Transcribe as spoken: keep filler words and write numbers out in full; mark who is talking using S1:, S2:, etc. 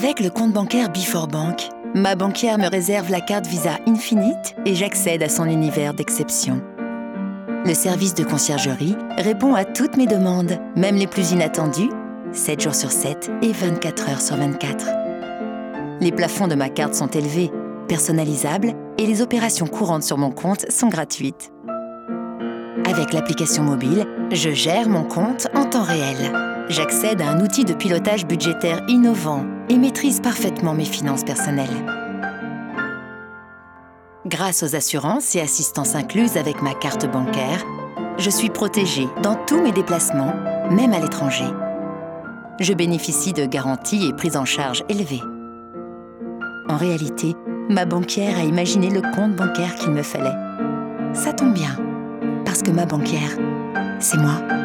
S1: Avec le compte bancaire Before Bank, ma banquière me réserve la carte Visa Infinite et j'accède à son univers d'exception. Le service de conciergerie répond à toutes mes demandes, même les plus inattendues, sept jours sur sept et vingt-quatre heures sur vingt-quatre. Les plafonds de ma carte sont élevés, personnalisables et les opérations courantes sur mon compte sont gratuites. Avec l'application mobile, je gère mon compte en temps réel. J'accède à un outil de pilotage budgétaire innovant et maîtrise parfaitement mes finances personnelles. Grâce aux assurances et assistances incluses avec ma carte bancaire, je suis protégée dans tous mes déplacements, même à l'étranger. Je bénéficie de garanties et prises en charge élevées. En réalité, ma banquière a imaginé le compte bancaire qu'il me fallait. Ça tombe bien, parce que ma banquière, c'est moi.